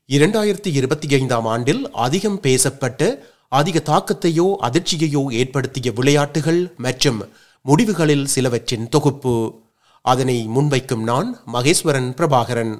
2025 ஆண்டில் அதிகம் பேசப்பட்ட, அதிக தாக்கத்தையோ அதிர்ச்சியையோ ஏற்படுத்திய விளையாட்டுகள் மற்றும் முடிவுகளில் சிலவற்றின் தொகுப்பு. அதனை முன்வைக்கும் நான் மகேஸ்வரன் பிரபாகரன்.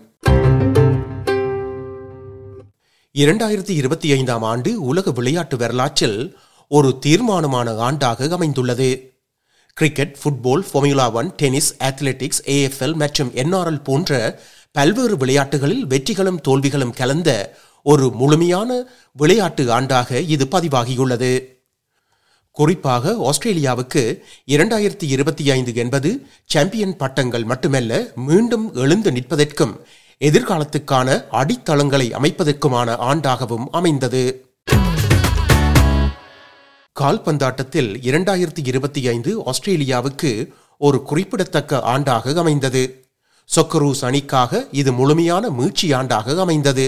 2025 ஆண்டு உலக விளையாட்டு வரலாற்றில் ஒரு தீர்மானமான ஆண்டாக அமைந்துள்ளது. Cricket, football, Formula 1, tennis, athletics, AFL மற்றும் NRL போன்ற பல்வேறு விளையாட்டுகளில் வெற்றிகளும் தோல்விகளும் கலந்த ஒரு முழுமையான விளையாட்டு ஆண்டாக இது பதிவாகியுள்ளது. குறிப்பாக ஆஸ்திரேலியாவுக்கு 2025 என்பது சாம்பியன் பட்டங்கள் மட்டுமல்ல, மீண்டும் எழுந்து நிற்பதற்கும் எதிர்காலத்துக்கான அடித்தளங்களை அமைப்பதற்குமான ஆண்டாகவும் அமைந்தது. கால்பந்தாட்டத்தில் 2025 ஆஸ்திரேலியாவுக்கு ஒரு குறிப்பிடத்தக்க ஆண்டாக அமைந்தது. சொக்கரூஸ் அணிக்காக இது முழுமையான மீட்சி ஆண்டாக அமைந்தது.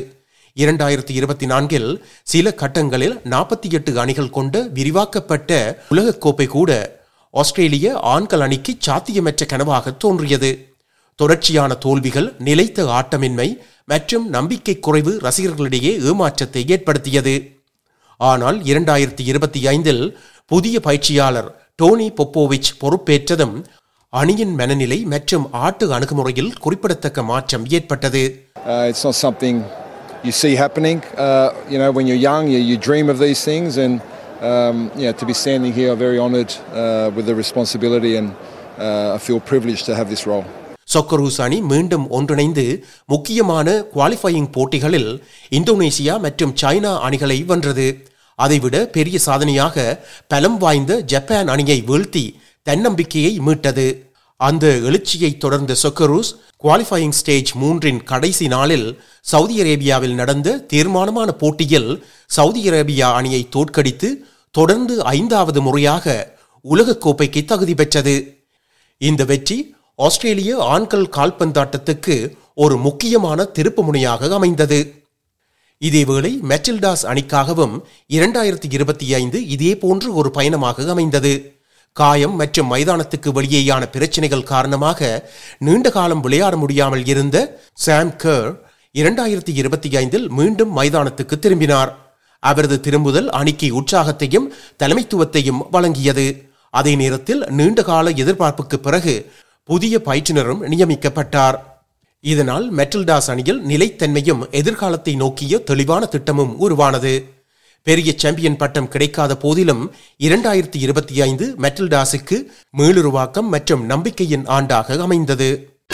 2024 சில கட்டங்களில் 48 அணிகள் கொண்ட விரிவாக்கப்பட்ட உலகக்கோப்பை கூட ஆஸ்திரேலிய ஆண்கள் அணிக்கு சாத்தியமற்ற கனவாக தோன்றியது. தொடர்ச்சியான தோல்விகள், நிலைத்த ஆட்டமின்மை மற்றும் நம்பிக்கை குறைவு ரசிகர்களிடையே ஏமாற்றத்தை ஏற்படுத்தியது. ஆனால் 2025 புதிய பயிற்சியாளர் டோனி பொப்போவிச் பொறுப்பேற்றதும் அணியின் மனநிலை மற்றும் ஆட்டு அணுகுமுறையில் குறிப்பிடத்தக்க மாற்றம் ஏற்பட்டது. It's not something you see happening. When you're young, you dream of these things, and to be standing here, I'm very honoured with the responsibility, and I feel privileged to have this role. சொக்கரூஸ் அணி மீண்டும் ஒன்றிணைந்து முக்கியமான qualifying போட்டிகளில் Indonesia மற்றும் China அணிகளை வென்றது. அதைவிட பெரிய சாதனையாக பலம் வாய்ந்த ஜப்பான் அணியை வீழ்த்தி தன்னம்பிக்கையை மீட்டது. அந்த எழுச்சியை தொடர்ந்த சொக்கரூஸ் குவாலிஃபையிங் ஸ்டேஜ் 3 கடைசி நாளில் சவுதி அரேபியாவில் நடந்த தீர்மானமான போட்டியில் சவுதி அரேபியா அணியை தோற்கடித்து தொடர்ந்து 5வது முறையாக உலகக்கோப்பைக்கு தகுதி பெற்றது. இந்த வெற்றி ஆஸ்திரேலிய ஆண்கள் கால்பந்தாட்டத்துக்கு ஒரு முக்கியமான திருப்பு முனையாக அமைந்தது. இதேவேளை மெட்டில்டாஸ் அணிக்காகவும் 2025 இதே போன்று ஒரு பயணமாக அமைந்தது. காயம் மற்றும் மைதானத்துக்கு வெளியேயான பிரச்சனைகள் காரணமாக நீண்ட காலம் விளையாட முடியாமல் இருந்த சாம் கர் 2025 மீண்டும் மைதானத்துக்கு திரும்பினார். அவரது திரும்புதல் அணிக்கு உற்சாகத்தையும் தலைமைத்துவத்தையும் வழங்கியது. அதே நேரத்தில் நீண்டகால எதிர்பார்ப்புக்கு பிறகு புதிய பயிற்றுனரும் நியமிக்கப்பட்டார். இதனால் மெட்டில்டாஸ் அணியில் நிலைத்தன்மையும் எதிர்காலத்தை நோக்கிய தெளிவான திட்டமும் உருவானது. பெரிய சாம்பியன் பட்டம் கிடைக்காத போதிலும் 2025 மெட்டில்டாஸுக்கு மீளுருவாக்கம் மற்றும் நம்பிக்கையின் ஆண்டாக அமைந்தது.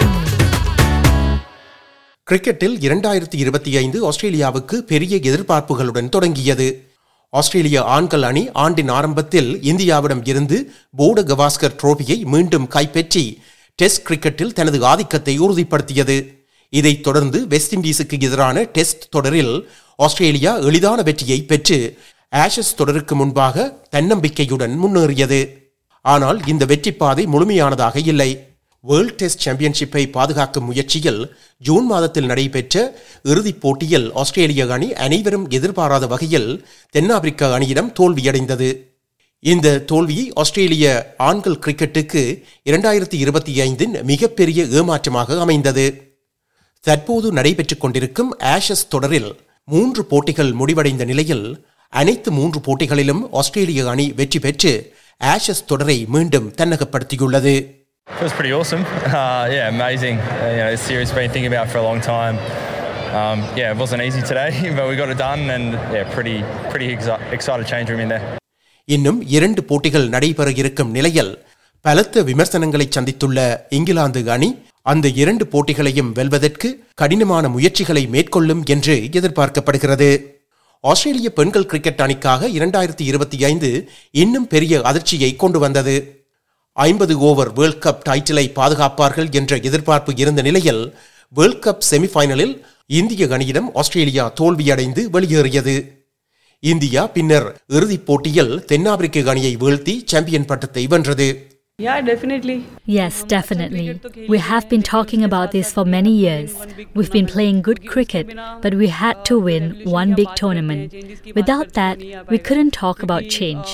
கிரிக்கெட்டில் 2025 ஆஸ்திரேலியாவுக்கு பெரிய எதிர்பார்ப்புகளுடன் தொடங்கியது. ஆஸ்திரேலிய ஆண்கள் அணி ஆண்டின் ஆரம்பத்தில் இந்தியாவிடம் இருந்து போர்டு கவாஸ்கர் டிரோபியை மீண்டும் கைப்பற்றி டெஸ்ட் கிரிக்கெட்டில் தனது ஆதிக்கத்தை உறுதிப்படுத்தியது. இதைத் தொடர்ந்து வெஸ்ட் இண்டீஸுக்கு எதிரான டெஸ்ட் தொடரில் ஆஸ்திரேலியா எளிதான வெற்றியை பெற்று ஆஷஸ் தொடருக்கு முன்பாக தன்னம்பிக்கையுடன் முன்னேறியது. ஆனால் இந்த வெற்றி பாதை முழுமையானதாக இல்லை. வேர்ல்ட் டெஸ்ட் சாம்பியன்ஷிப்பை பாதுகாக்கும் முயற்சியில் ஜூன் மாதத்தில் நடைபெற்ற இறுதிப் போட்டியில் ஆஸ்திரேலிய அணி அனைவரும் எதிர்பாராத வகையில் தென்னாப்பிரிக்கா அணியிடம் தோல்வியடைந்தது. இந்த தோல்வி ஆஸ்திரேலிய ஆண்கள் கிரிக்கெட்டுக்கு 2025 மிகப்பெரிய ஏமாற்றமாக அமைந்தது. தற்போது நடைபெற்றுக் கொண்டிருக்கும் ஆஷஸ் தொடரில் 3 போட்டிகள் முடிவடைந்த நிலையில் அனைத்து 3 போட்டிகளிலும் ஆஸ்திரேலிய அணி வெற்றி பெற்று ஆஷஸ் தொடரை மீண்டும் தன்னகப்படுத்தியுள்ளது. Feels pretty awesome. Amazing. This series I've been thinking about for a long time. It wasn't easy today, but we got it done, and pretty excited change room in there. இன்னும் 2 போட்டிகள் நடைபெற இருக்கும் நிலையில் பலத்த விமர்சனங்களை சந்தித்துள்ள இங்கிலாந்து அணி அந்த 2 போட்டிகளையும் வெல்வதற்கு கடினமான முயற்சிகளை மேற்கொள்ளும் என்று எதிர்பார்க்கப்படுகிறது. ஆஸ்திரேலிய பெண்கள் கிரிக்கெட் அணிக்காக 2025 இன்னும் பெரிய அதிர்ச்சியை கொண்டு வந்தது. 50 ஓவர் வேர்ல்ட் கப் டைட்டிலை பாதுகாப்பார்கள் என்ற எதிர்பார்ப்பு இருந்த நிலையில் வேர்ல்ட் கப் செமிஃபைனலில் இந்திய அணியிடம் ஆஸ்திரேலியா தோல்வியடைந்து வெளியேறியது. இந்தியா பின்னர் இறுதிப் போட்டியில் தென்னாப்பிரிக்க அணியை வீழ்த்தி சாம்பியன் பட்டத்தை வென்றது. Yeah, definitely. Yes, definitely. We have been talking about this for many years. We've been playing good cricket, but we had to win one big tournament. Without that, we couldn't talk about change.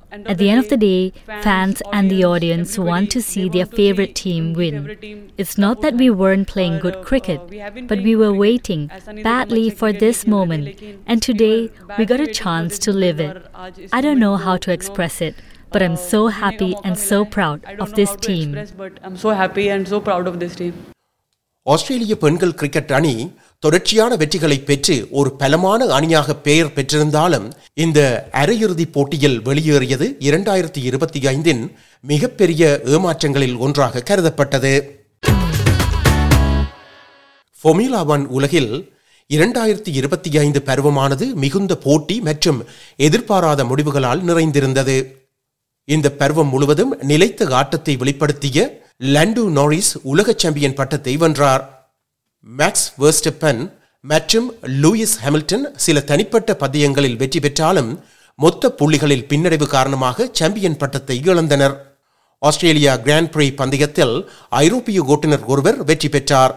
At the end of the day, fans and the audience want to see their favorite team win. It's not that we weren't playing good cricket, but we were waiting badly for this moment, and today we got a chance to live it. I don't know how to express it, but I'm so happy and so proud of this team. I'm so happy and so proud of this team. ஆஸ்திரேலிய பெண்கள் cricket அணி தொடர்ச்சியான வெற்றிகளை பெற்று ஒரு பலமான அணியாக பெயர் பெற்றிருந்தாலும் இந்த அரையிறுதிப் போட்டியில் வெளியேறியது 2025 மிகப்பெரிய ஏமாற்றங்களில் ஒன்றாக கருதப்பட்டது. ஃபார்முலா 1 உலகில் 2025 பருவமானது மிகுந்த போட்டி மற்றும் எதிர்பாராத முடிவுகளால் நிறைந்திருந்தது. இந்த பருவம் முழுவதும் நிலைத்த ஆட்டத்தை வெளிப்படுத்திய லாண்டோ நாரிஸ் உலக சாம்பியன் பட்டத்தை வென்றார். மேக்ஸ் வெர்ஸ்டப்பன் மற்றும் லூயிஸ் ஹாமில்டன் சில தனிப்பட்ட பந்தயங்களில் வெற்றி பெற்றாலும் மொத்த புள்ளிகளில் பின்னடைவு காரணமாக சாம்பியன் பட்டத்தை இழந்தனர். ஆஸ்திரேலியா கிராண்ட் பிரீ பந்தயத்தில் ஐரோப்பிய ஓட்டுநர் ஒருவர் வெற்றி பெற்றார்.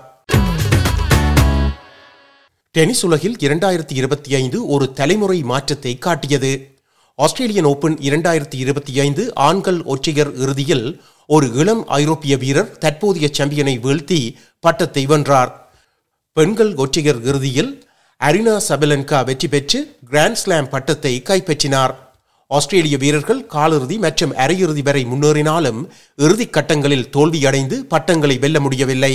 டென்னிஸ் உலகில் 2025 ஒரு தலைமுறை மாற்றத்தை காட்டியது. ஆஸ்திரேலியன் ஓபன் 2025 ஆண்கள் ஒற்றையர் இறுதியில் ஒரு இளம் ஐரோப்பிய வீரர் தற்போதைய சாம்பியனை வீழ்த்தி பட்டத்தை வென்றார். பெண்கள் ஒற்றையர் இறுதியில் அரினா சபலென்கா வெற்றி பெற்று கிராண்ட் ஸ்லாம் பட்டத்தை கைப்பற்றினார். ஆஸ்திரேலிய வீரர்கள் காலிறுதி மற்றும் அரையிறுதி வரை முன்னேறினாலும் இறுதிக் கட்டங்களில் தோல்வியடைந்து பட்டங்களை வெல்ல முடியவில்லை.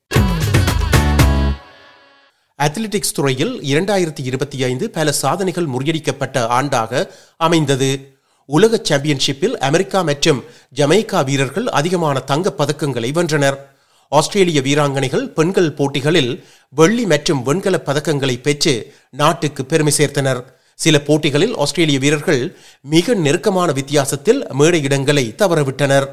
அத்லெட்டிக்ஸ் துறையில் 2025 பல சாதனைகள் முறியடிக்கப்பட்ட ஆண்டாக அமைந்தது. உலக சாம்பியன்ஷிப்பில் அமெரிக்கா மற்றும் ஜமைக்கா வீரர்கள் அதிகமான தங்கப் பதக்கங்களை வென்றனர். ஆஸ்திரேலிய வீராங்கனைகள் பெண்கள் போட்டிகளில் வெள்ளி மற்றும் வெண்கலப் பதக்கங்களை பெற்று நாட்டுக்கு பெருமை சேர்த்தனர். சில போட்டிகளில் ஆஸ்திரேலிய வீரர்கள் மிக நெருக்கமான வித்தியாசத்தில் மேடை இடங்களை தவறவிட்டனர்.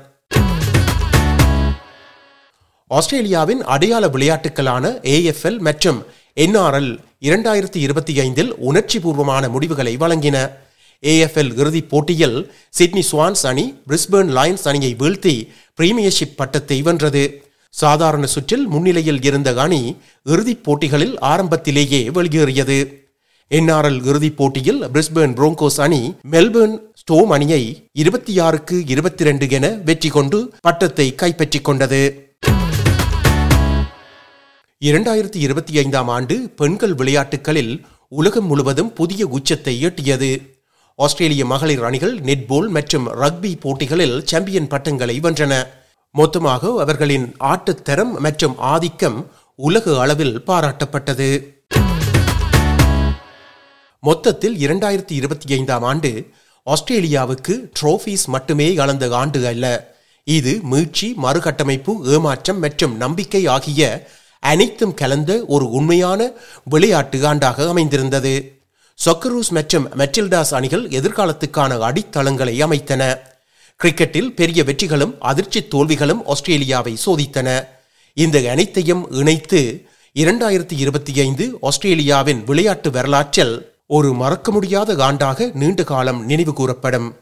ஆஸ்திரேலியாவின் அடையாள விளையாட்டுகளான AFL மற்றும் NRL 2025 உணர்ச்சி பூர்வமான முடிவுகளை வழங்கின. AFL இறுதிப் போட்டியில் சிட்னி ஸ்வான்ஸ் அணி பிரிஸ்பேர்ன் லயன்ஸ் அணியை வீழ்த்தி பிரீமியர்ஷிப் பட்டத்தை வென்றது. சாதாரண சுற்றில் முன்னிலையில் இருந்த அணி இறுதிப் போட்டிகளில் ஆரம்பத்திலேயே வெளியேறியது. NRL இறுதிப் போட்டியில் பிரிஸ்பேர்ன் புரோங்கோஸ் அணி மெல்பர்ன் ஸ்டோம் அணியை 26-22 என வெற்றி கொண்டு பட்டத்தை கைப்பற்றிக் கொண்டது. 2025 ஆண்டு பெண்கள் விளையாட்டுகளில் உலகம் முழுவதும் புதிய உச்சத்தை எட்டியது. ஆஸ்திரேலிய மகளிர் அணிகள் நெட்பால் மற்றும் ரக்பி போட்டிகளில் சாம்பியன் பட்டங்களை வென்றன. மொத்தமாக அவர்களின் ஆட்டத்தரம் மற்றும் ஆதிக்கம் உலக அளவில் பாராட்டப்பட்டது. மொத்தத்தில் 2025 ஆண்டு ஆஸ்திரேலியாவுக்கு ட்ரோஃபீஸ் மட்டுமே கலந்த ஆண்டு அல்ல. இது மீட்சி, மறுகட்டமைப்பு, ஏமாற்றம் மற்றும் நம்பிக்கை ஆகிய அனைத்தும் கலந்த ஒரு உண்மையான விளையாட்டு ஆண்டாக அமைந்திருந்தது. சொக்கரூஸ் மற்றும் மெட்டில்டாஸ் அணிகள் எதிர்காலத்துக்கான அடித்தளங்களை அமைத்தன. கிரிக்கெட்டில் பெரிய வெற்றிகளும் அதிர்ச்சி தோல்விகளும் ஆஸ்திரேலியாவை சோதித்தன. இந்த அனைத்தையும் இணைத்து 2025 ஆஸ்திரேலியாவின் விளையாட்டு வரலாற்றில் ஒரு மறக்க முடியாத ஆண்டாக நீண்ட காலம் நினைவு கூறப்படும்.